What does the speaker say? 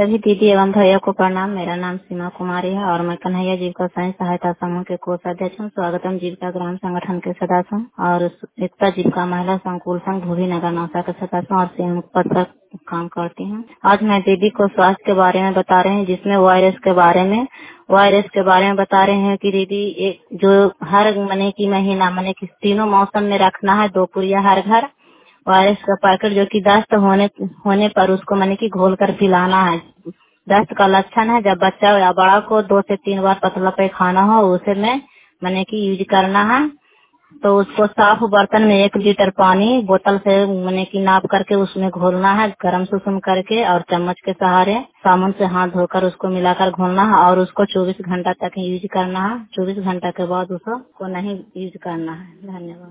सभी दीदी एवं भैया को प्रणाम। मेरा नाम सीमा कुमारी है और मैं कन्हैया जीविका स्वयं सहायता समूह के कोषाध्यक्ष हूँ। स्वागतम जीविका ग्राम संगठन के सदस्य हूँ और एकता जीविका महिला संकुल संघ भूरी नगर नौसा के सदस्य हूँ और संयुक्त पद पर काम करती हूँ। आज मैं दीदी को स्वास्थ्य के बारे में बता रहे हैं, जिसमें वायरस के बारे में बता रहे हैं कि दीदी एक जो हर महीने की महीना महीने की तीनों मौसम में रखना है 2 पुड़िया हर घर। वायरस का पैकेट जो कि दस्त होने पर उसको मैंने कि घोल कर पिलाना है। दस्त का लक्षण है जब बच्चा या बड़ा को 2 से 3 बार पतला पैखाना हो उसे में मैंने कि यूज करना है। तो उसको साफ बर्तन में 1 लीटर पानी बोतल से मैंने कि नाप करके उसमें घोलना है, गरम सुसुम करके और चम्मच के सहारे साबुन से हाथ धोकर उसको मिलाकर घोलना है और उसको 24 घंटा तक यूज करना है। 24 घंटा के बाद उसको नहीं यूज करना है। धन्यवाद।